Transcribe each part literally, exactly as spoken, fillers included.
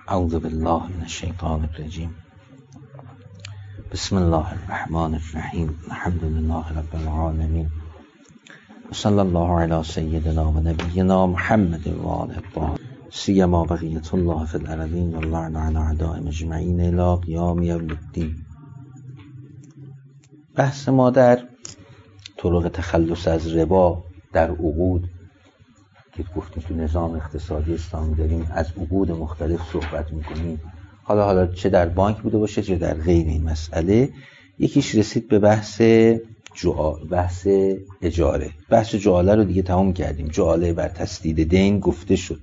اعوذ بالله من الشیطان الرجیم. بسم الله الرحمن الرحیم. الحمد لله رب العالمین. صلی الله علی سیدنا و نبینا محمد و آله الطاهرین سیما بقیة الله فی الارضین واللعن علی اعدائهم اجمعین الی قیام یوم الدین. بحث ما در طرق تخلص از ربا در عقود که گفتیم تو نظام اقتصادی اسلامی داریم از عقود مختلف صحبت میکنیم، حالا حالا چه در بانک بوده باشه چه در غیر این مسئله. یکیش رسید به بحث جعاله، بحث اجاره. بحث جعاله رو دیگه تمام کردیم. جعاله بر تسدید دین گفته شد.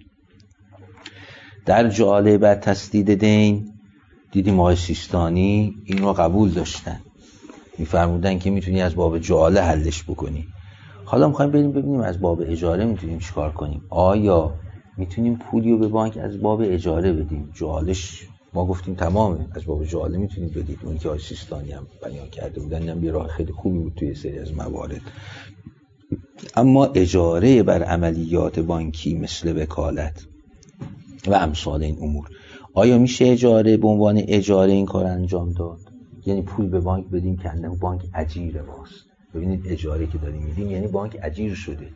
در جعاله بر تسدید دین دیدیم آقای سیستانی این رو قبول داشتن، میفرمودن که میتونی از باب جعاله حلش بکنی. حالا میخوایم بریم ببینیم از باب اجاره میتونیم چیکار کنیم. آیا میتونیم پولی رو به بانک از باب اجاره بدیم؟ جعالش ما گفتیم تمامه، از باب جعاله میتونید بدید. اون که آقای سیستانی هم بیان کرده بودن، اینم یه راه خیلی خوبی بود توی سری از موارد. اما اجاره بر عملیات بانکی مثل وکالت و امثال این امور، آیا میشه اجاره به عنوان اجاره این کار انجام داد؟ یعنی پول به بانک بدیم که اندم بانک اجیر ماست. ببینید اجاره که داریم میدیم یعنی بانک اجیر شده.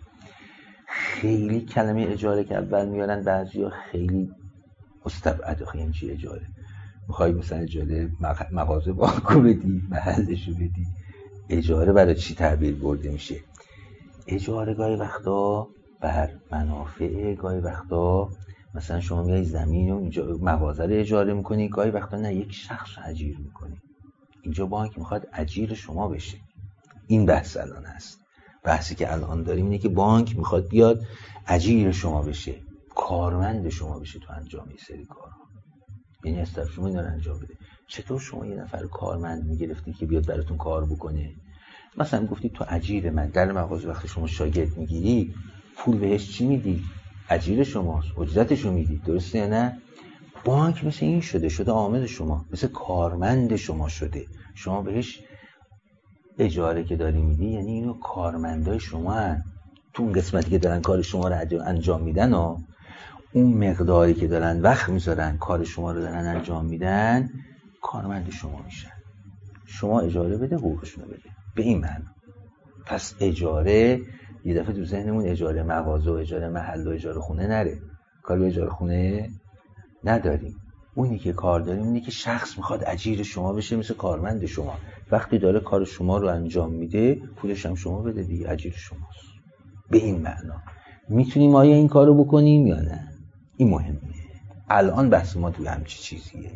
خیلی کلمه اجاره که اول میارن بعضیا خیلی مستبعده. خیلی چی اجاره؟ میخوای مثلا اجاره مغازه بانکو بدی، محلشو بدی. اجاره برای چی تعبیر برده میشه؟ اجاره گاهی وقتا بر منافع، گاهی وقتا مثلا شما میای زمین و اینجا مغازه رو اجاره میکنی، گاهی وقتا نه یک شخص رو اجیر میکنی. اینجا بانک میخواد اجیر شما بشه. این بحث الان هست. بحثی که الان داریم اینه که بانک میخواد بیاد اجیر شما بشه، کارمند شما بشه تو انجام این سری کارها. یعنی از طرف شما اینا رو انجام بده. چطور شما یه نفر کارمند میگرفتید که بیاد براتون کار بکنه؟ مثلا گفتید تو اجیر من در مغازه وقتی شما شاگرد میگیری پول بهش چی میدی؟ اجیر شماست، اجرتشو میدی، درسته یا نه؟ بانک مثل این شده، شده عامل شما، مثل کارمند شما شده. شما بهش اجاره که داری میدی یعنی اینو کارمندای شما هن. تو اون قسمتی که دارن کار شما رو انجام میدن و اون مقداری که دارن وقت میذارن کار شما رو دارن انجام میدن، کارمند شما میشن. شما اجاره بده، حقوقشونو بده. به این معنی. پس اجاره یه دفعه تو ذهنمون اجاره مغازه و اجاره محل و اجاره خونه نره. کار به اجاره خونه نداریم. اونی که کار داریم اینه که شخص میخواد اجیر شما بشه، مثل کارمند شما. وقتی داره کار شما رو انجام میده پولش هم شما بده دیگه، اجیر شماست. به این معنا میتونیم آیا این کارو بکنیم یا نه؟ این مهمه. الان بحث ما توی همچی چیزیه.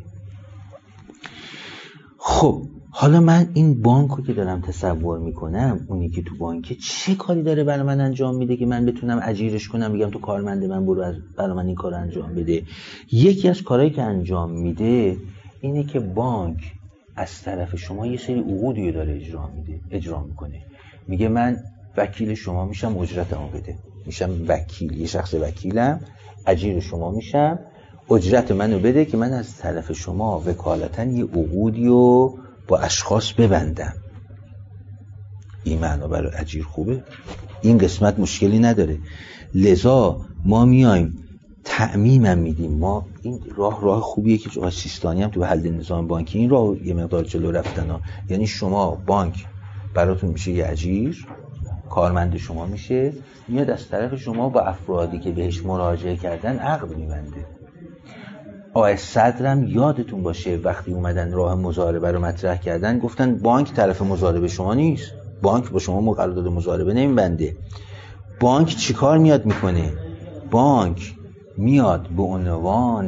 خب حالا من این بانکو که دارم تصور میکنم، اونی که تو بانکه چه کاری داره برای من انجام میده که من بتونم اجیرش کنم، بگم تو کارمند من برو از برای من این کار انجام بده؟ یکی از کارهایی که انجام میده اینه که بانک از طرف شما یه سری عقودی داره اجرا میده، اجرا میکنه. میگه من وکیل شما میشم، اجرتمو بده. میشم وکیل، یه شخص وکیلم، اجیر شما میشم، اجرت منو بده که من از طرف شما وکالتاً یه عقودیو با اشخاص ببندم. این معنا برای اجیر خوبه. این قسمت مشکلی نداره. لذا ما میایم تعمیمم میدیم. ما این راه راه خوبیه که جواد سیستانی هم تو حل نظام بانکی این راه یه مقدار جلو رفتن ها. یعنی شما بانک براتون میشه یه اجیر، کارمند شما میشه، میاد از طرف شما با افرادی که بهش مراجعه کردن عقد میبنده. آقای صدرم یادتون باشه وقتی اومدن راه مضاربه رو مطرح کردن گفتن بانک طرف مضاربه شما نیست، بانک با شما قرارداد مضاربه نمیبنده. بانک چیکار میاد میکنه؟ بانک میاد به عنوان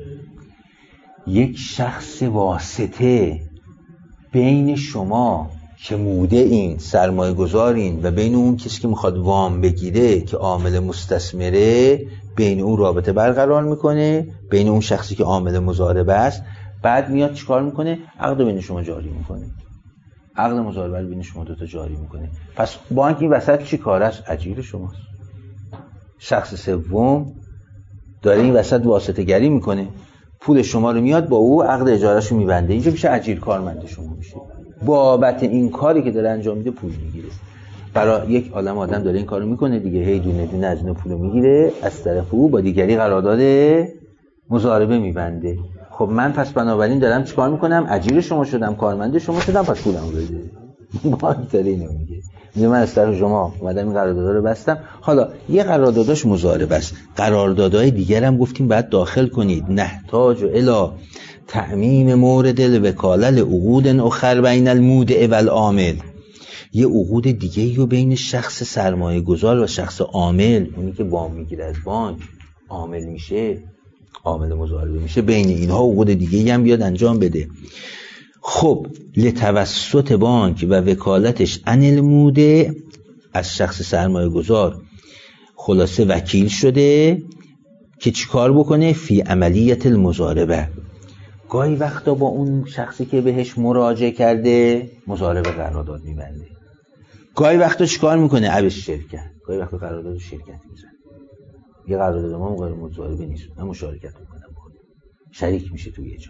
یک شخص واسطه بین شما که موده این سرمایه گذارین و بین اون کسی که میخواد وام بگیره که عامل مستثمره، بین اون رابطه برقرار میکنه، بین اون شخصی که عامل مضاربه است. بعد میاد چیکار میکنه؟ عقد بین شما جاری میکنه. عقد مضاربه بین شما دو تا جاری میکنه. پس بانک این وسط چی کار است؟ اجیر شماست. شخص سوم داره این وسط واسطه گری میکنه، پول شما رو میاد با او عقد اجارهش رو میبنده. اینجا میشه اجیر، کارمند شما میشه. بابت این کاری که داره انجام میده پول میگیره. برای یک عالم آدم داره این کارو میکنه دیگه، هی دونه دونه از اون پولو میگیره، از طرف او با دیگری قرارداد مضاربه میبنده. خب من پس بنابراین دارم چیکار میکنم؟ اجیر شما شدم، کارمند شما شدم، پس پولمو بده. بانک داره اینو میگه. میگه من از طرف شما اومدم این قراردادها رو بستم. حالا یه قرارداداش مضاربه است، قراردادهای دیگر هم گفتیم بعد داخل کنید. نحتاج الی تعمیم مورد الوکاله لعقود اخر بین المودع والعامل. یه عقود دیگه رو بین شخص سرمایه گذار و شخص عامل، اونی که وام میگیره از بانک عامل میشه، عامل مضاربه میشه، بین اینها عقود دیگه هم بیاد انجام بده. خب لتوسط بانک و وکالتش عن المودع، از شخص سرمایه گذار خلاصه وکیل شده که چیکار بکنه؟ فی عملیت المضاربه. گاهی وقتا با اون شخصی که بهش مراجعه کرده مضاربه قرارداد میبنده. گاهی وقتا چیکار میکنه؟ عبش شرکت، گاهی وقتا قرارداد شرکت میزنه. یه قرارداد ما غیر مضاربه نیست، من مشارکت میکنم باهات، شریک میشه توی یه جا.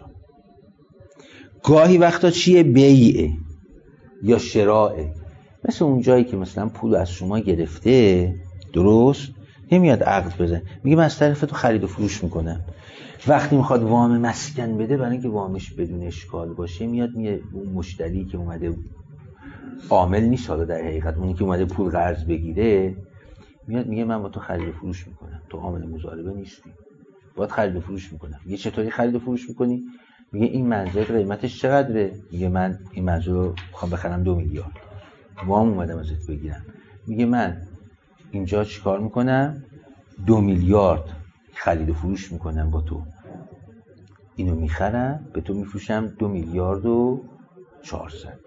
گاهی وقتا چیه؟ بیعه یا شراعه. مثل اون جایی که مثلا پول از شما گرفته، درست؟ نمیاد عقد بزنه، میگه من از طرف تو خرید و فروش میکنم. وقتی میخواد وام مسکن بده، برای اینکه وامش بدون اشکال باشه، میاد میگه اون مشتری که اومده عامل نیست، حالا در حقیقت اونی که اومده پول قرض بگیره، میاد میگه من با تو خرید و فروش میکنم، تو عامل مضاربه نیستی، باید خرید و فروش میکنم. میگه چطوری خرید و فروش میکنی؟ میگه این منزل قیمتش چقدره؟ میگه من این منزل رو میخوام بخرم دو میلیارد، وام اومدم ازت بگیرم. میگه من اینجا چیکار میکنم؟ دو میلیارد خرید و فروش میکنم با تو، اینو میخرم به تو میفروشم دو میلیارد و چهارصد.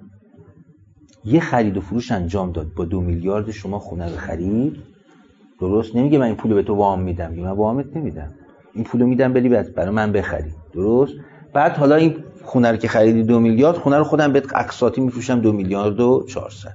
یه خرید و فروش انجام داد با دو میلیارد شما خونه رو خرید، درست؟ نمیگه من این پولو به تو وام میدم، میگه من وامت نمیدم، این پولو میدم بری برای من بخری، درست؟ بعد حالا این خونه رو که خریدی دو میلیارد، خونه رو خودم بهت اقساطی میفروشم دو میلیارد و چهارصد.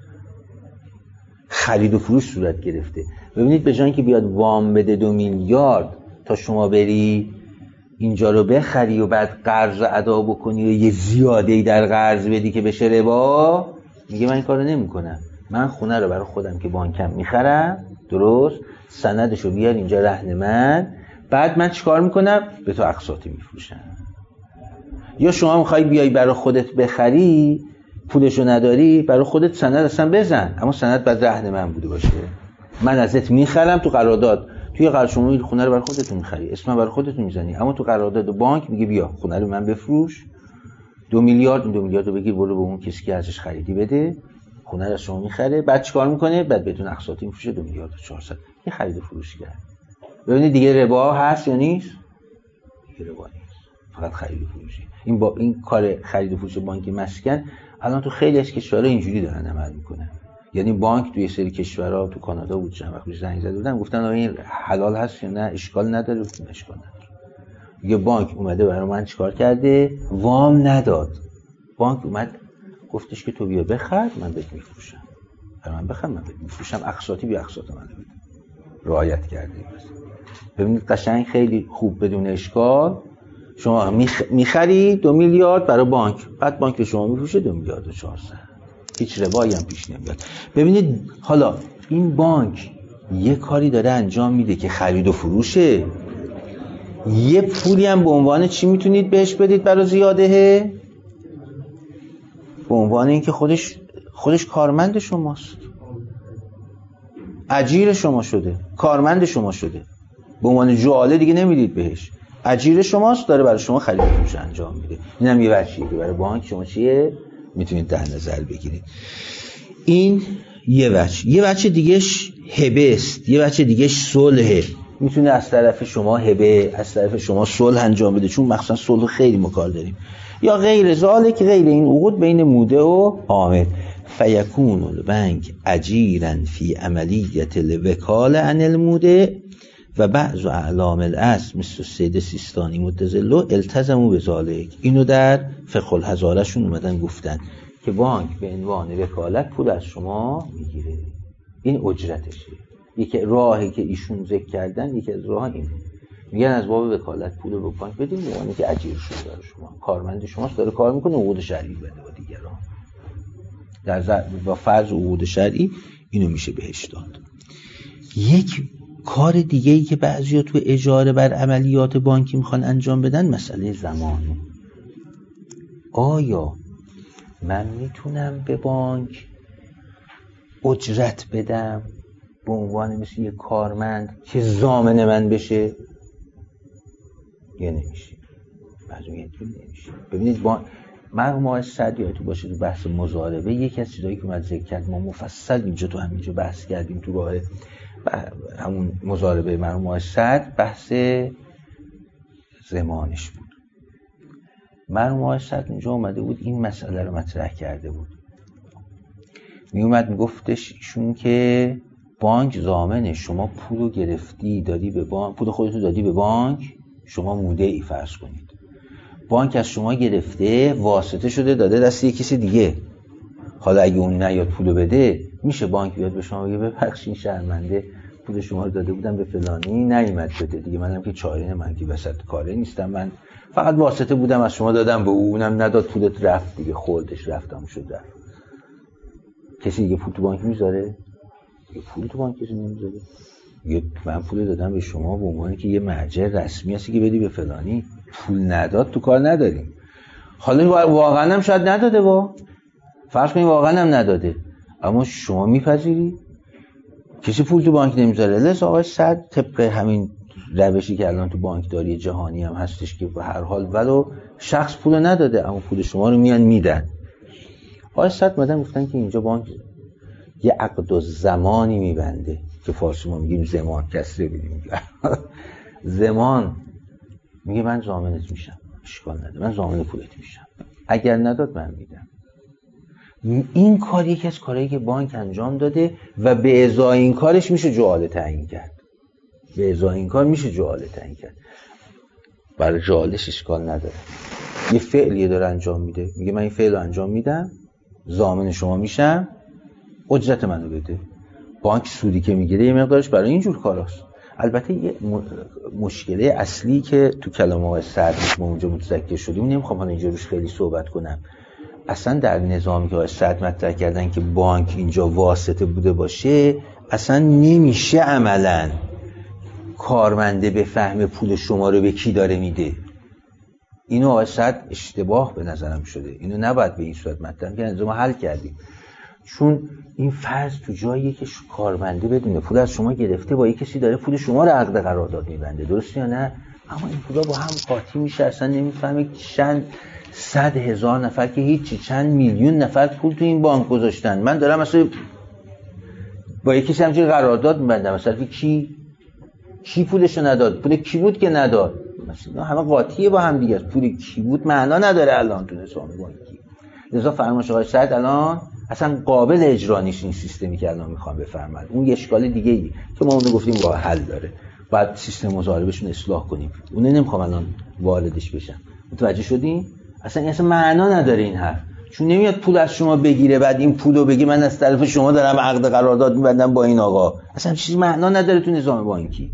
خرید و فروش صورت گرفته. ببینید به جای اینکه بیاد وام بده دو میلیارد تا شما بری اینجا رو بخری و بعد قرض ادا بکنی و یه زیاده‌ای در قرض بدی که بشه ربا، میگه من این کارو نمی‌کنم، من خونه رو برای خودم که بانکم میخرم، درست؟ سندشو بیار اینجا رهن من، بعد من چیکار میکنم؟ به تو اقساطی میفروشم. یا شما میخوای بیای برای خودت بخری، پولشو نداری، برای خودت سند اصلا بزن، اما سند بعد رهن من بوده باشه. من ازت میخرم، تو قرارداد توی قرارداد شما خونه رو برای خودت میخری، اسمم برای خودت میزنی، اما تو قرارداد بانک میگه بیا خونه رو من بفروش، دو میلیارد، این دو میلیارد رو بگیر برو به اون کسی که ازش خریدی بده، خونه رو از شما میخره، بعد چیکار میکنه؟ بعد بهتون اقساطی میفروشه دو میلیارد و چهارصد. یه خرید و فروش کرد. ببینید دیگه ربا هست یا نیست؟ دیگه ربا نیست، فقط خرید و فروشی. این با این کار خرید و فروش بانک مسکن الان تو خیلی از کشورها اینجوری دارن عمل میکنن. یعنی بانک توی سری کشورها، تو کانادا بود چند وقت پیش زنگ زده بودن گفتن این حلال هست یا نه، اشکال نداره. گفتن اشکال نداره. یه بانک اومده برای من چیکار کرده؟ وام نداد. بانک اومد گفتش که تو بیا بخر من بهت میفروشم، برای من بخر من بهت میفروشم، اقساطی بیا اقساط من بده. رعایت کرده. ببینید قشنگ خیلی خوب بدون اشکال شما میخری دو میلیارد برای بانک، بعد بانک به شما میفروشه دو میلیارد و چهارصد. هیچ ربایی هم پیش نمیاد. ببینید حالا این بانک یه کاری داره انجام میده که خرید و فروشه، یه پولی هم به عنوان چی میتونید بهش بدید برای زیاده؟ به عنوان اینکه خودش خودش کارمند شماست، اجیر شما شده، کارمند شما شده، به عنوان جعاله دیگه نمیدید بهش، اجیر شماست، داره برای شما خرید و فروش انجام میده. اینم یه وجهیه که برای بانک شما چیه میتونید در نظر بگیرید. این یه وجه. یه وجه دیگهش هبه است، یه وجه دیگهش صلحه. میتونه از طرف شما هبه، از طرف شما صلح انجام بده، چون مخصوصا صلح خیلی مکار داریم. یا غیر ذالک، غیر این عقود بین مودع و عامل. فیکون البنک اجیرا فی عملیت الوکاله عن المودع و بعض اعلام الاصل مثل سید سیستانی متزلو التزموا بذالک. اینو در فقه الحضاره شون اومدن گفتن که بانک به عنوان وکالت پول از شما میگیره، این اجرتشه. یکی راهی که ایشون ذکر کردن، یکی از راه اینه، میگن از باب وکالت پول رو به بانک بدیم، یعنی که اجیر شده برای شما، کارمند شماست، داره کار میکنه، عقود شرعی بده با دیگران. در با فرض عقود شرعی اینو میشه بهش داد. یک کار دیگه ای که بعضیا تو اجاره بر عملیات بانکی میخوان انجام بدن مسئله زمانه. آیا من میتونم به بانک اجرت بدم به عنوان مثل یک کارمند که ضامن من بشه؟ یا نمیشه؟ بعضی میگن نمیشه. ببینید با مرحوم آقای سعدی تو باشه تو بحث مضاربه یکی از چیزایی که اومد ذکر کرد، ما مفصل اینجا تو همینجا بحث کردیم تو راه همون مضاربه مرحوم آقای سعد، بحث زمانش بود. مرحوم آقای سعد اینجا اومده بود این مسئله رو مطرح کرده بود، می اومد میگفتش ایشون که بانک ضامنه، شما پولو گرفتی دادی به بانک، پول خودتو دادی به بانک، شما موده ای فرض کنید، بانک از شما گرفته واسطه شده داده دست یک کسی دیگه. حالا اگه اون نیاد پولو بده، میشه بانک بیاد به شما بگه ببخشید شرمنده پول شما رو داده بودم به فلانی نیومد بده دیگه، منم که چاره من که وسط کاره نیستم، من فقط واسطه بودم از شما دادم به او، اونم نداد پولت رفت دیگه، خوردش رفتم شد رفت. کسی دیگه پول تو بانک میذاره؟ یه پول تو بانک کسی نمیذاره. یه من پول دادم به شما به عنوان که یه مرجع رسمی هستی که بدی به فلانی، پول نداد تو کار نداریم. حالا واقعا هم شاید نداده، با فرض کنیم واقعا هم نداده، اما شما میپذیری کسی پول تو بانک نمیذاره. لذا آقای سعد طبق همین روشی که الان تو بانکداری جهانی هم هستش که به هر حال ولو شخص پول نداده اما پول شما رو میان میدن. آقای سعد مدن گفتن که اینجا بانک یه عقد و زمانی میبنده که فارسی ما میگیم زمان، کسره بدیم زمان، میگه من ضامنت میشم، اشکال نداره، من ضامن پولت میشم، اگر نداد من میدم. این کار یکی از کارهایی که بانک انجام داده و به ازای این کارش میشه جعاله تعیین کرد. به ازای این کار میشه جعاله تعیین کرد. برای جعالش اشکال نداره. یه فعلیه داره انجام میده، میگه من این فعل رو انجام میدم، ضامن شما میشم، اجرت منو بده. بانک سودی که میگیره یه مقدارش برای اینجور کاراست. البته یه مشکله اصلی که تو کلام آقای سعدی ما اونجا متذکر شدیم، نمیخوام حالا اینجا روش خیلی صحبت کنم، اصلا در نظامی که آقای سعد مطرح کردن که بانک اینجا واسطه بوده باشه، اصلا نمیشه عملاً کارمنده به فهم پول شما رو به کی داره میده. اینو آقای سعد اشتباه به نظرم شده، اینو نباید به این صورت مطرح کنیم، ما حل کردیم. چون این فرض تو جاییه که کارمنده بدونه پول از شما گرفته، با یک کسی داره پول شما رو عقد قرارداد میبنده، درست یا نه؟ اما این پولا با هم قاطی میشه، اصلا نمیفهمه چند صد هزار نفر که هیچی، چند میلیون نفر پول تو این بانک گذاشتن، من دارم مثلا با یک کسی همچین قرارداد میبندم، مثلا کی کی پولشو نداد، پول کی بود که نداد، مثلا همه قاطیه با هم دیگه، پول کی بود معنا نداره الان تو نظام بانکی. لذا فرمایش آقای سعد الان اصلا قابل اجرا نیست این سیستمی که الان میخوام بفرمایید. اون یه اشکال دیگه ای که ما اونو گفتیم راه حل داره، بعد سیستم مضاربشون اصلاح کنیم، اون نمیخوام الان واردش بشم. متوجه شدین؟ اصلا این اصلا معنا نداره این حرف، چون نمیاد پول از شما بگیره بعد این پولو بگی من از طرف شما دارم عقد قرارداد میبندم با این آقا، اصلا چیزی معنا نداره تو نظام بانکی،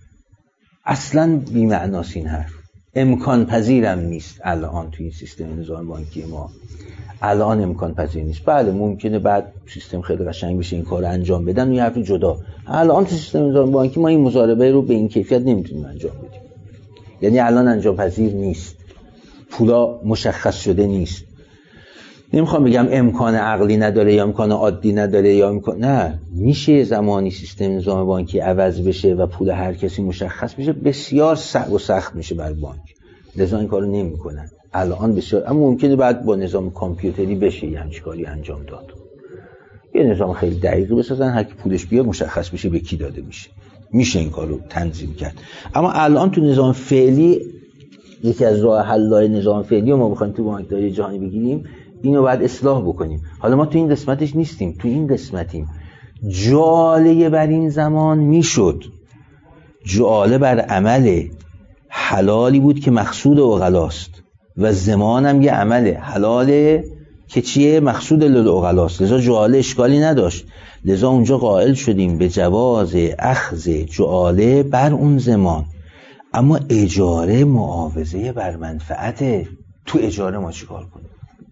اصلا بی معناست این حرف، امکان پذیرم نیست الان تو این سیستم نظام بانکی ما، الان امکان پذیر نیست. بله ممکنه بعد سیستم خیلی قشنگ بشه این کارو انجام بدن، یه حرف جدا. الان تو سیستم نظام بانکی ما این مضاربه رو به این کیفیت نمیتونیم انجام بدیم، یعنی الان انجام پذیر نیست، پولا مشخص شده نیست. نمیخوام بگم امکان عقلی نداره یا امکان عادی نداره یا امکان، نه، میشه زمانی سیستم نظام بانکی عوض بشه و پول هر کسی مشخص بشه، بسیار صعب و سخت میشه برای بانک، لذا این کارو نمیکنن الان بسیار، اما ممکنه بعد با نظام کامپیوتری بشه یه همچین کاری انجام داد، یه نظام خیلی دقیقی بسازن هر کی پولش بیاد مشخص بشه به کی داده میشه، میشه این کارو تنظیم کرد. اما الان تو نظام فعلی یکی از راه حل‌های نظام فعلی رو ما بخوایم تو بانکداری جهانی بگیریم، اینو باید اصلاح بکنیم. حالا ما تو این قسمتش نیستیم، تو این قسمتیم. جعاله بر این زمان میشد، جعاله بر عمل حلالی بود که مقصود عقلاست و زمان هم یه عمل حلاله که چیه؟ مقصود للعقلاست، لذا جعاله اشکالی نداشت. لذا اونجا قائل شدیم به جواز اخذ جعاله بر اون زمان. اما اجاره معاوضه بر منفعته، تو اجاره ما چی کار کنیم؟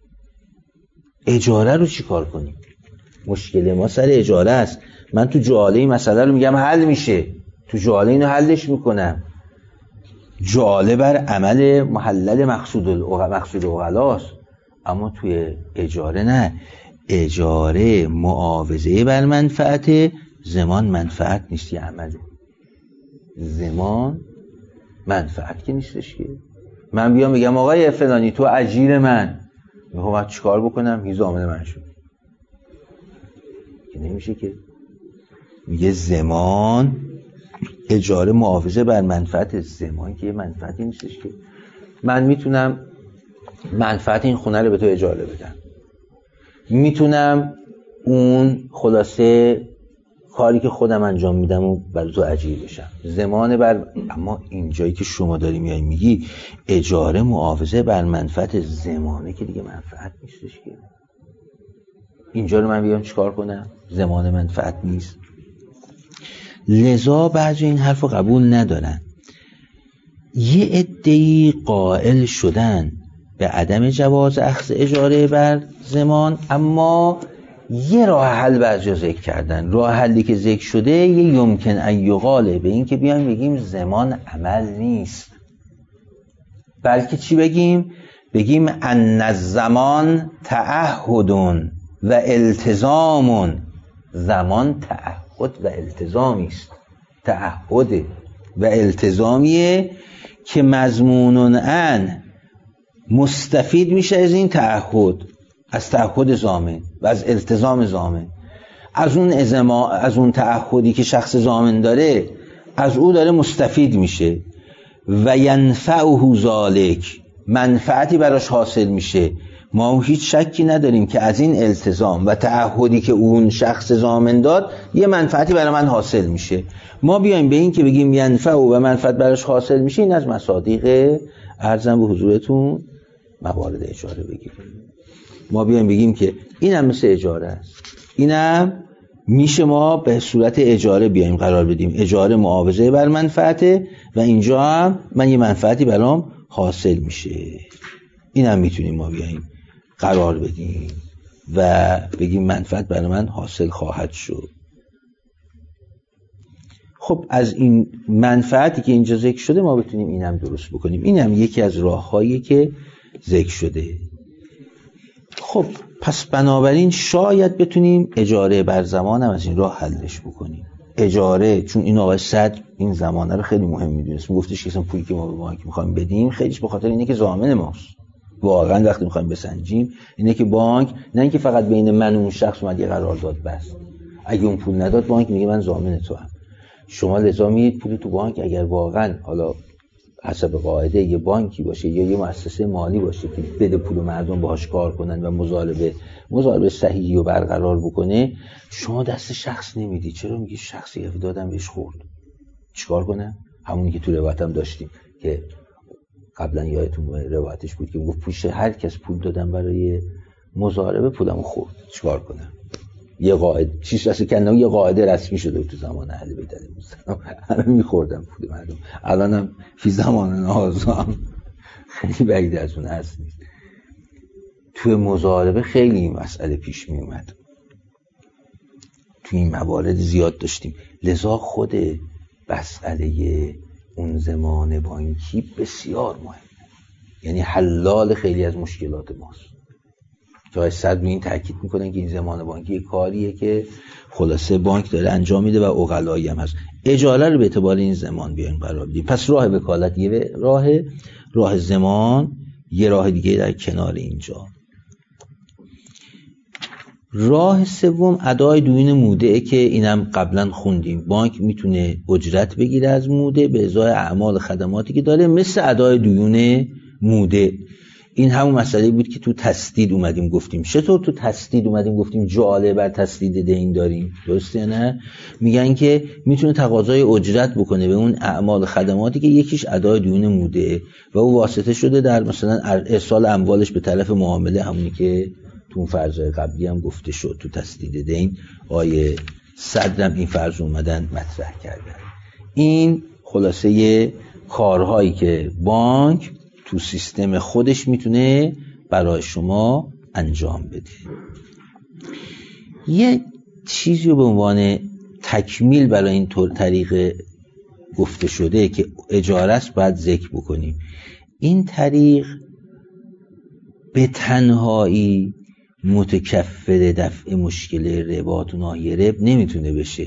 اجاره رو چی کار کنیم؟ مشکل ما سر اجاره است. من تو جعاله این مسئله رو میگم حل میشه، تو جعاله اینو حلش میکنم. جعاله بر عمل محلل مقصود مقصود عقلاست، اما توی اجاره نه. اجاره معاوضه بر منفعت، زمان منفعت نیست، یه عمله. زمان منفعت که نیستش که من بیام بگم آقای فلانی تو اجیر من، میخوام من چیکار بکنم؟ هی ضامن من شد که نمیشه که. میگه زمان اجاره معاوضه بر منفعت، زمان که یه منفعتی نیستش که من میتونم منفعت این خونه رو به تو اجاره بدم، میتونم اون خلاصه کاری که خودم انجام میدم و بر تو اجیر بشم، زمان بر. اما اینجایی که شما داری میای میگی اجاره معاوضه بر منفعت، زمانه که دیگه منفعت نیستش که. اینجا رو من بیام چیکار کنم؟ زمان منفعت نیست. لذا بعضی این حرف رو قبول ندارن. یه عده‌ای قائل شدن به عدم جواز اخذ اجاره بر زمان، اما یه راه حل بعضی ذکر کردن. راه حلی که ذکر شده یه یمکن ان یقاله، به این که بیایم بگیم زمان عمل نیست، بلکه چی بگیم؟ بگیم ان الزمان تعهد و التزام. زمان تعهد و التزامی است، تعهد و التزامیه که مضمون ان مستفید میشه از این تعهد، از تعهد ضامن و از التزام ضامن. از اون ازما از اون تعهدی که شخص ضامن داره، از او داره مستفید میشه. و ینفعه ذالک، منفعتی براش حاصل میشه. ما هیچ شکی نداریم که از این التزام و تعهدی که اون شخص ضامن داد یه منفعتی برای من حاصل میشه. ما بیایم به این که بگیم ینفعه و منفعت براش حاصل میشه، این از مصادیق عرضم به حضورتون موارد اجاره بگیریم. ما بیایم بگیم که اینم مثل اجاره است، اینم میشه ما به صورت اجاره بیایم قرار بدیم، اجاره معاوضه بر منفعته و اینجا هم من یه منفعتی برام حاصل میشه. اینم میتونیم ما بیایم قرار بدیم و بگیم منفعت برای من حاصل خواهد شد. خب از این منفعتی که اینجا ذکر شده ما بتونیم اینم درست بکنیم. اینم یکی از راههایی که ذکر شده. خب پس بنابراین شاید بتونیم اجاره بر زمان هم از این راه حلش بکنیم. اجاره، چون این آقای صدر این زمانه رو خیلی مهم میدونست، میگفتش که اصلا پولی که ما به بانک میخوایم بدیم خیلیش به خاطر اینه که ضامن ماست. واقعا وقتی میخوایم بسنجیم اینه که بانک، نه اینکه فقط بین من و اون شخص اومد یه قرارداد بست، اگه اون پول نداد بانک میگه من ضامن تو هم. شما لزا میید پول تو بانک، اگر واقعا حالا حسب قاعده یه بانکی باشه یا یه مؤسسه مالی باشه که بده پول مردم باهاش کار کنن و مضاربه مضاربه صحیحی رو برقرار بکنه، شما دست شخص نمیدی. چرا؟ میگی شخصی که دادم بهش خورد، چیکار کنه؟ همونی که تو روایتم داشتیم که قبلا یادتون روایتش بود که میگفت پوش هر کس پول دادم برای مضاربه پولمو خورد، چیکار کنه؟ یه قاعده چیش راسته کنه، یه قاعده رسمی شده تو زمان اهل بیت علیهم السلام. الان میخوردم پول مردم، الانم فی زمان نازام خیلی بعید از اون هست نیست. توی مضاربه خیلی این مسئله پیش می اومد، توی این موارد زیاد داشتیم. لذا خود مسئله اون زمان بانکی بسیار مهمه، یعنی حلال خیلی از مشکلات ماست. تا صد رو این تاکید میکنن که این زمان بانکی کاریه که خلاصه بانک داره انجام میده و عقلایی هم هست. اجاره رو به اعتبار این زمان بیایم قرار بدیم. پس راه وکالت یه راه، راه زمان یه راه دیگه در کنار اینجا. راه سوم ادای دیون مودعه که اینم قبلا خوندیم. بانک میتونه اجرت بگیره از مودع به ازای اعمال خدماتی که داره، مثل ادای دیون مودع. این همون مسئله بود که تو تسدید اومدیم گفتیم. چطور تو تسدید اومدیم گفتیم جعاله بر تسدید دین داریم، درسته نه؟ میگن که میتونه تقاضای اجرت بکنه به اون اعمال خدماتی که یکیش ادای دیون مودعه و او واسطه شده در مثلا ارسال اموالش به طرف معامله، همونی که تو اون فرضای قبلی هم گفته شد تو تسدید دین. آیه صدرم این فرض اومدن مطرح کردن. این خلاصه کارهایی که بانک تو سیستم خودش میتونه برای شما انجام بده. یه چیزی رو به عنوان تکمیل برای این طریق گفته شده که اجاره است باید ذکر بکنیم. این طریق به تنهایی متکفل دفع مشکل ربا تو ناحیه رب نمیتونه بشه.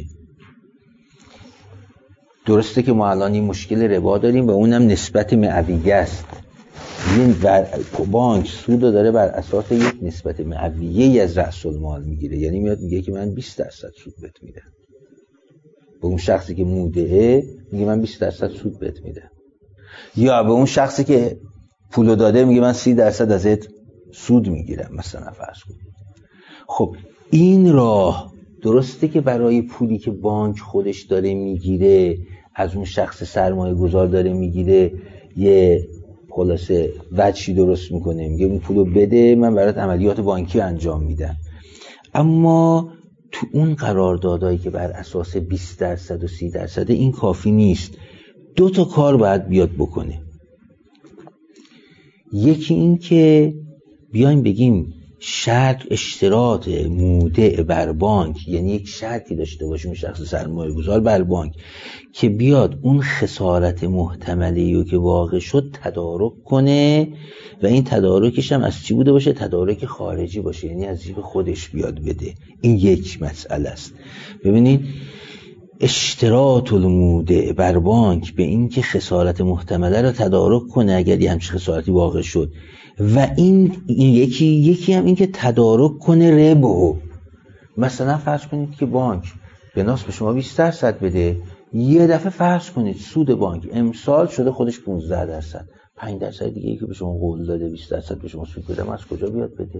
درسته که ما الان این مشکل ربا داریم و اونم نسبت مئویه است. این بانک سود رو داره بر اساس یک نسبت مئویه از رأس المال میگیره، یعنی میاد میگه که من بیست درصد سود بهت میدم. به اون شخصی که مودعه میگه من بیست درصد سود بهت میدم، یا به اون شخصی که پولو داده میگه من سی درصد ازت سود میگیرم مثلا فرض کن. خب این راه درسته که برای پولی که بانک خودش داره میگیره از اون شخص سرمایه گذار داره میگیره یه خلاصه وجهی درست میکنه، میگه اون پولو بده من برات عملیات بانکی انجام میدم. اما تو اون قراردادایی که بر اساس بیست درصد و سی درصد این کافی نیست، دو تا کار باید بیاد بکنه. یکی این که بیایم بگیم شرط اشتراط مودع بر بانک، یعنی یک شرطی داشته باشیم شخص سرمایه گذار بر بانک که بیاد اون خسارت محتملی رو که واقع شد تدارک کنه و این تدارکش هم از چی بوده باشه؟ تدارک خارجی باشه، یعنی از جیب خودش بیاد بده. این یک مسئله است. ببینید اشتراط المودع بر بانک به این که خسارت محتمله رو تدارک کنه اگر یه همچین خسارتی واقع شد، و این, این یکی یکی هم این که تدارک کنه ربحو. مثلا فرض کنید که بانک به ناس به شما بیست درصد بده، یه دفعه فرض کنید سود بانک امسال شده خودش پانزده درصد، پنج درصد دیگه ای که به شما قول داده بیست درصد به شما سود بده، از کجا بیاد بده؟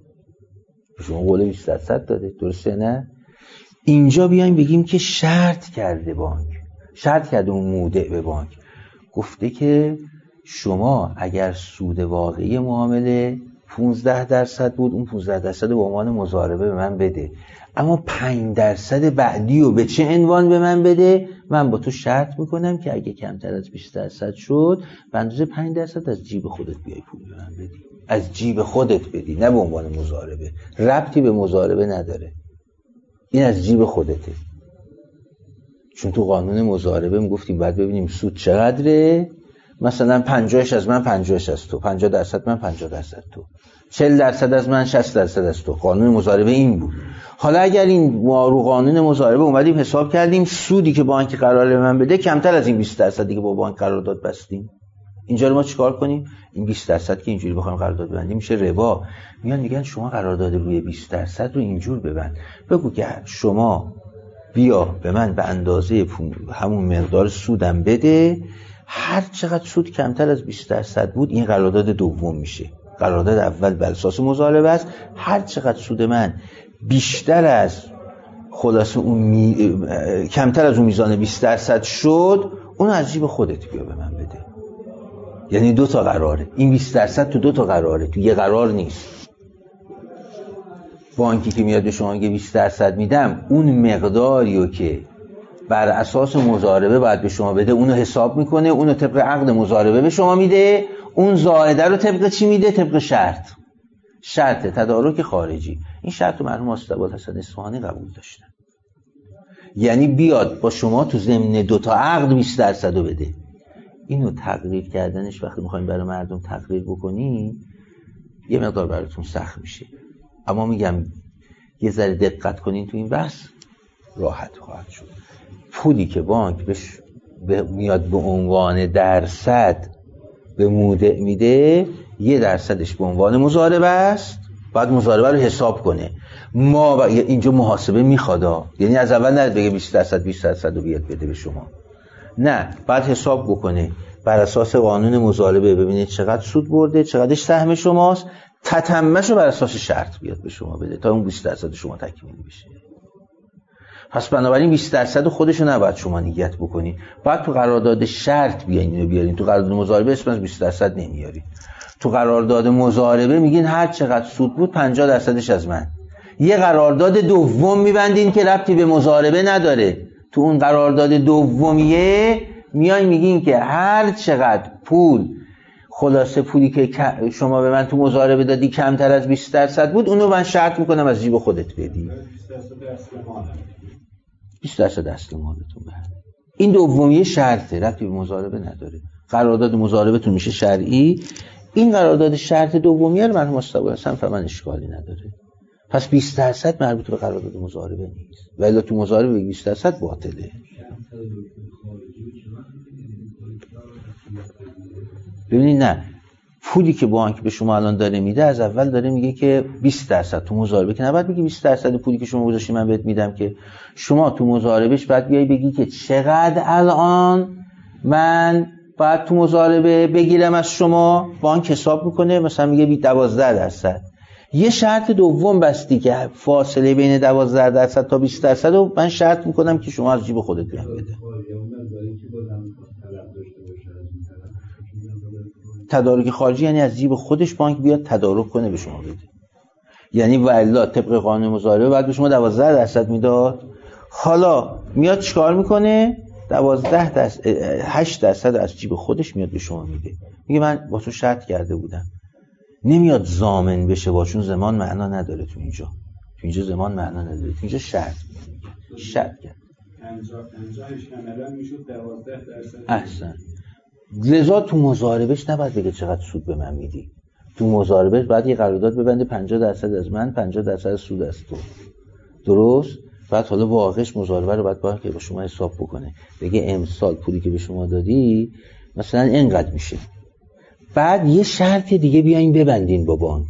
به شما قول بیست درصد داده، درسته نه؟ اینجا بیایم بگیم که شرط کرده بانک، شرط کرده اون مودع به بانک، گفته که شما اگر سود واقعی معامله پانزده درصد بود، اون پانزده درصد به عنوان مضاربه به من بده، اما پنج درصد بعدی رو به چه عنوان به من بده؟ من با تو شرط میکنم که اگه کمتر از بیست درصد شد به اندازه پنج درصد از جیب خودت بیای پول به من بدی، از جیب خودت بدی، نه به عنوان مضاربه، ربطی به مضاربه نداره، این از جیب خودته. چون تو قانون مضاربه میگفتیم باید ببینیم سود چقدره، مثلا پنجاهش از من، پنجاهش از تو، پنجاه درصد من، پنجاه درصد تو، چهل درصد از من، شصت درصد از تو. قانون مضاربه این بود. حالا اگر این ما رو قانون مضاربه اومدیم حساب کردیم سودی که بانک قراره من بده کمتر از این بیست درصدی که با بانک قرارداد بستیم، اینجا رو ما چیکار کنیم؟ این بیست درصد که اینجوری بخوایم قرارداد ببندیم میشه ربا. میان میگن شما قرارداد روی بیست درصد رو اینجور ببند، بگو که شما بیا به من به اندازه همون مقدار سودم بده، هر چقدر سود کمتر از بیست درصد بود این قرارداد دوم میشه. قرارداد اول بر اساس مضاربه است، هر چقدر سود من بیشتر از خلاصه اون می... کمتر از اون میزان بیست درصد شد، اون از جیب خودت بیا به من بده. یعنی دو تا قراره، این بیست درصد تو دو تا قراره، تو یه قرار نیست. بانکی که میاد به شما میگه بیست درصد میدم، اون مقداریو که بر اساس مضاربه باید به شما بده اونو حساب میکنه، اونو طبق عقد مضاربه به شما میده، اون زائده رو طبق چی میده؟ طبق شرط، شرط تدارک خارجی. این شرط رو مرحوم آستباد حسن اصفهانی قبول داشتن، یعنی بیاد با شما تو ضمن دو تا عقد بیست درصد رو بده. اینو تقریر کردنش وقتی میخوایم برای مردم تقریر بکنی یه مقدار براتون سخت میشه، اما میگم یه ذره دقت کنین تو این بحث راحت خواهد شد. پولی که بانک بهش میاد به عنوان درصد به مودع میده، یه درصدش به عنوان مضاربه است، بعد مضاربه رو حساب کنه. ما اینجا محاسبه میخواد، یعنی از اول نرد بگه بیست درصد بیست درصد رو بیاد بده به شما، نه، بعد حساب بکنه بر اساس قانون مضاربه، ببینید چقدر سود برده، چقدرش سهم شماست، تتمه‌ش رو بر اساس شرط بیاد به شما بده تا اون بیست درصد شما تکمیل بشه. پس بنابراین بیست درصد خودش رو نباید شما نیت بکنی، بعد تو قرارداد شرط بیاین اینو بیارین، تو قرارداد مضاربه اسم از بیست درصد نمیاری. تو قرارداد مضاربه میگین هر چقدر سود بود پنجاه درصدش از من. یه قرارداد دوم میبندین که ربطی به مضاربه نداره، تو اون قرارداد دومیه میاین میگین که هر چقدر پول، خلاصه پولی که شما به من تو مضاربه دادی کمتر از بیست درصد بود، اونو من شرط میکنم از جیب خودت بدی. بیست درصد اصل مالتون بره. این دومیه شرطه، ربطی به مضاربه نداره. قرارداد مضاربتون میشه شرعی. این قرارداد شرط دومیه رو مرحوم مصطفی حسن فهمن اشکالی نداره. پس بیست درصد مربوط به قرارداد مضاربه نیست. ولی تو مضاربه بیست درصد باطله. ببینید نه، پولی که بانک به شما الان داره میده از اول داره میگه که بیست درصد تو مضاربه، که نباید بگی بیست درصد پولی که شما گذاشتی من بهت میدم، که شما تو مضاربهش باید بیای بگی که چقدر الان من باید تو مضاربه بگیرم از شما. بانک حساب میکنه مثلا میگه دوازده درصد. یه شرط دوم بستی که فاصله بین دوازده درصد تا بیست درصد رو من شرط میکنم که شما از جیب خودت بیان بده. تدارک خارجی یعنی از جیب خودش بانک بیاد تدارک کنه به شما بده. یعنی والا طبق قانون مضاربه بعد به شما دوازده درصد میداد، حالا میاد چیکار میکنه؟ دوازده درصد هشت درصد از جیب خودش میاد به شما میده. میگه من با تو شرط کرده بودم. نمیاد ضامن بشه با، چون زمان معنا نداره تو اینجا. تو اینجا زمان معنا نداره. تو اینجا شرط میگه. شرط کرد. پنجاه پنجاهش کاملا میشد دوازده درصد. احسن. لذا تو مضاربش نباید بگه چقدر سود به من میدی. تو مضاربش باید یه قرارداد ببنده پنجاه درصد از من، پنجاه درصد سود از تو. درست؟ بعد حالا واقعش مضاربه رو باید باید که با شما حساب بکنه. بگه امسال پولی که به شما دادی مثلا اینقدر میشه. بعد یه شرط دیگه بیاین ببندین با بانک.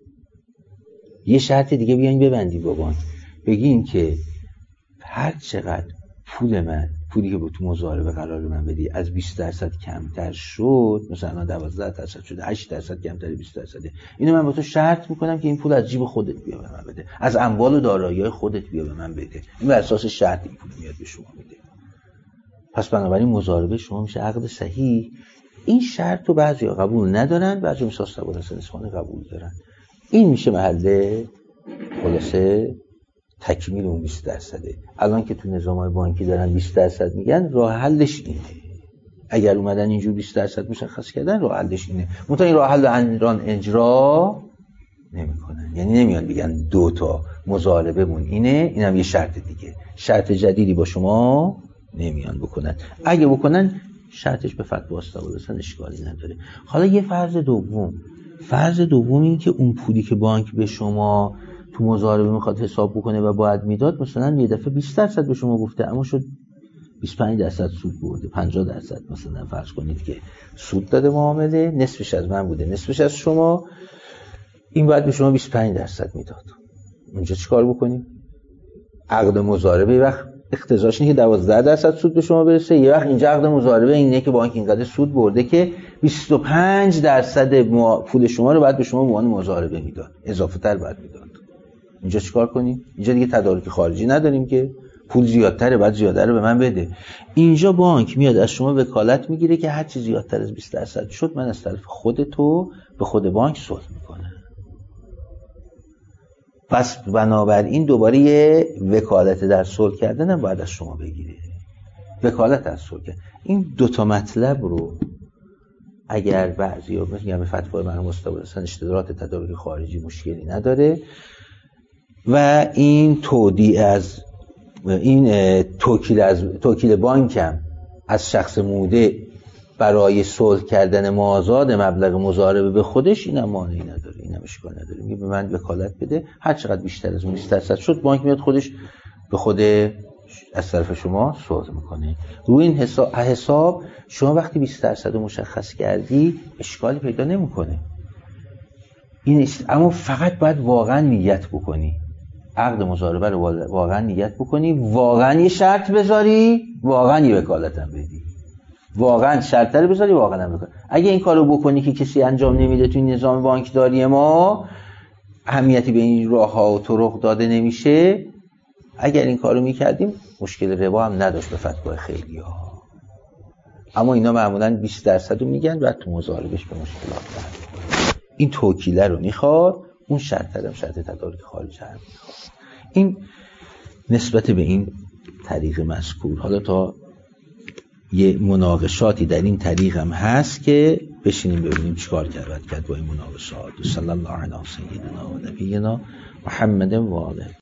یه شرط دیگه بیاین ببندین با بانک. بگین که هر چقدر پول من، پولی که تو مضاربه قرار من بدی از بیست درصد کمتر شد، مثلا دوازده درصد شده، هشت درصد کمتر بیست درصده، اینو من با تو شرط میکنم که این پول از جیب خودت بیا به من بده، از اموال و دارایی‌های خودت بیا به من بده. این بر اساس شرط این پول میاد به شما میده. پس بنابراین مضاربه شما میشه عقد صحیح. این شرط رو بعضیا قبول ندارن، بعضی مثلا استاد حسن اصفهانی قبول دارن. این میشه محل خلاصه تکمیل اون بیست درصده. الان که تو نظام‌های بانکی دارن بیست درصد میگن، راه حلش اینه. اگر اومدن اینجور بیست درصد مشخص کردن، راه حلش اینه. منتها این راه حل رو اجرا نمی‌کنن. یعنی نمیان بگن دو تا مضاربه مون اینه، اینم یه شرط دیگه. شرط جدیدی با شما نمیان بکنن. اگه بکنن شرطش به فتوا استاد اشکالی نداره. حالا یه فرض دوم. فرض دوم این که اون پولی که بانک به شما تو مضاربه میخواد حساب بکنه و باید میداد، مثلا یه دفعه بیست درصد به شما گفته اما شد بیست و پنج درصد سود برده، پنجاه درصد مثلا فرض کنید که سود داده معامله، نصفش از من بوده نصفش از شما، این باید به شما بیست و پنج درصد میداد. اونجا چیکار بکنیم؟ عقد مضاربه یه وقت اقتضاش اینه که دوازده درصد سود به شما برسه، یه وقت اینجا عقد مضاربه اینه که بانک اینقدر سود برده که بیست و پنج درصد پول شما رو باید به شما به عنوان مضاربه میداد، اضافه تر باید میداد. اینجا چیکار کنیم؟ اینجا دیگه تدارک خارجی نداریم که پول زیادتره بعد زیاده رو به من بده. اینجا بانک میاد از شما وکالت میگیره که هر چی زیادتر از بیست درصد شد من از طرف خودتو به خود بانک صلح میکنم. پس بنابراین دوباره یه وکالت در صلح کردن هم باید از شما بگیره. وکالت در صلح کردن. این دوتا مطلب رو اگر بعضیا میگن به فتوای مرحوم استاد حسن اشتراط تدارک خارجی مشکلی نداره و این تودیع از این توکیل از توکیل بانکم از شخص موده برای صلح کردن مازاد مبلغ مضاربه به خودش، اینم مانعی نداره، اینم اشکال نداره. میگه به من وکالت بده، هر چقدر بیشتر از اون بیست درصد شد بانک میاد خودش به خود از طرف شما صلح میکنه. روی این حساب حساب شما وقتی بیست درصد رو مشخص کردی اشکالی پیدا نمیکنه. این است، اما فقط باید واقعا نیت بکنی. عقد مضاربه رو واقعا نیت بکنی، واقعا یه شرط بذاری، واقعا یه وکالت هم بدی. واقعا شرط رو بذاری، واقعا هم بکنی. اگه این کارو بکنی که کسی انجام نمیده تو این نظام بانکداری ما، اهمیتی به این راه‌ها و طرق داده نمیشه. اگر این کارو میکردیم مشکل ربا هم نداشت به فتوای خیلی‌ها. اما اینا معمولاً بیست درصد رو میگن بعد تو مضاربش به مشکلات دارن. این توکیله رو میخواد، اون شرط هم شرط تدارک خارجی هم میخواد. این نسبت به این طریق مذکور. حالا تا یه مناقشاتی در این طریق هم هست که بشینیم ببینیم چیکار کرد کرد با این مناقشات. صلی الله علی سیدنا و نبینا محمد و آله.